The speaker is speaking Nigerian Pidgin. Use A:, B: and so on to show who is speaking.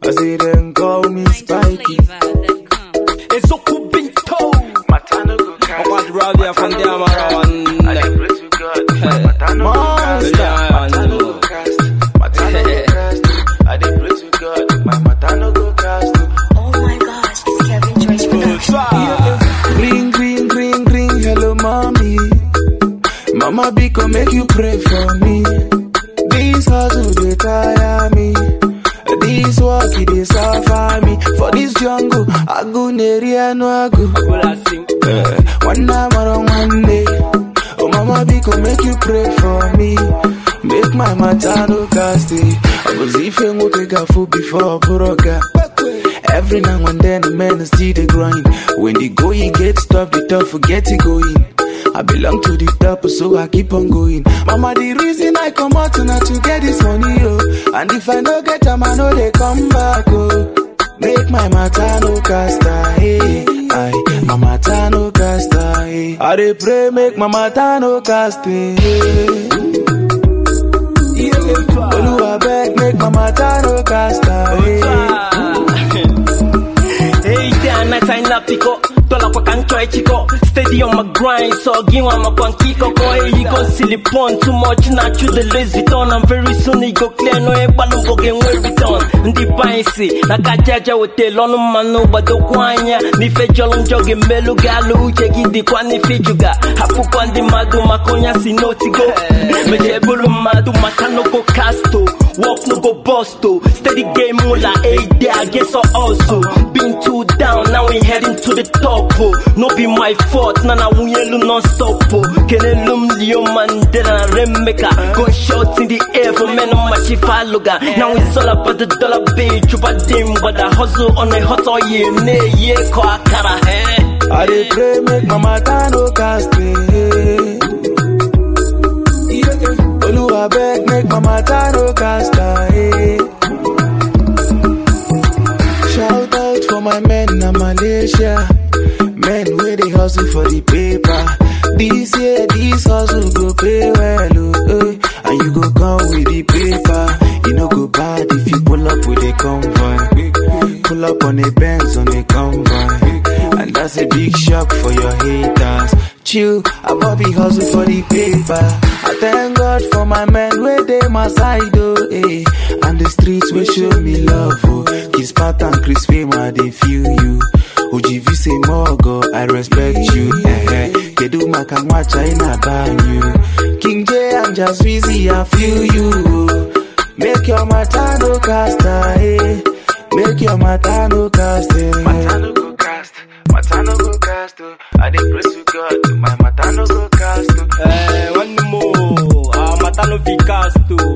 A: I say them call me Spiky.
B: It's so cool, big toe.
A: Matano go cast.
B: I want to rally up from there, man.
A: I dey pray to God. Matano go cast. Matano go cast. Matano go cast. I dey pray to God. My Matano go cast.
C: Oh my gosh, it's Kevin George Production.
A: Green, green, green, green, hello mommy. Mama Biko make you pray for me. This hustle they tire me. This work it dey suffer me. For this jungle, I go near no I go. One night on one day. Oh Mama Biko make you pray for me. Make my Matano cast it. I was even go take a food before Buroka. Every now and then the men still the grind. When the going gets tough, the tough forget it going. I belong to the top, so I keep on going. Mama, the reason I come out now to get this money, oh. And if I no get them, I know they come back, oh. Make my Matano casta, hey. Aye, my Matano casta, hey. I dey pray, make my Matano casta, hey. Oluwa beg, make my Matano casta, hey.
B: Hey, damn, night I na pico. Tola kwa kancho chico. Steady on my grind, so give one my pankiko. Hey, you go silly pon too much, not you the lazy ton. And very soon you go clear no e balloon bogen we return. Ndi painsi, na kajaja wote lono manu bado kwanya. Ni fe jolon joge melu galu cheki di kwa ni fe juga. Hapu kwa ndi madu makonya sinoti go. Meche bulu madu matano go casto. Walk no go busto. Steady game mula hey day I guess also. Been too down, now we heading to the top. No be my fault, nana wuyelu non-stop. Kenelum Leo Mandela Remeka. Go shots in the air for men on my chifaluga. Now it's all about the dollar bill, chupadim. But I hustle on a hot oil, ye ko akara, eh.
A: I dey pray make my Matano cast, Oluwa beg make my Matano cast, Shout out for my men in Malaysia. Men where they hustle for the paper. This year, this hustle go pay well, and you go come with the paper. You know go bad if you pull up with a convoy. Pull up on a Benz on a convoy, and that's a big shock for your haters. Chill, I Bobby hustle for the paper. I thank God for my men where they my side, and the streets will show me love, Kiss Pat and Chris Fema, they feel you. Ujivi say Mogo, I respect you. Kedu Makamwacha in a banyu. King J, I'm just busy, I feel you. Make your Matano casta, Make your Matano casta. Matano go cast, Matano go cast. I dey pray to God, my Matano go cast.
B: One more, Matano fi cast.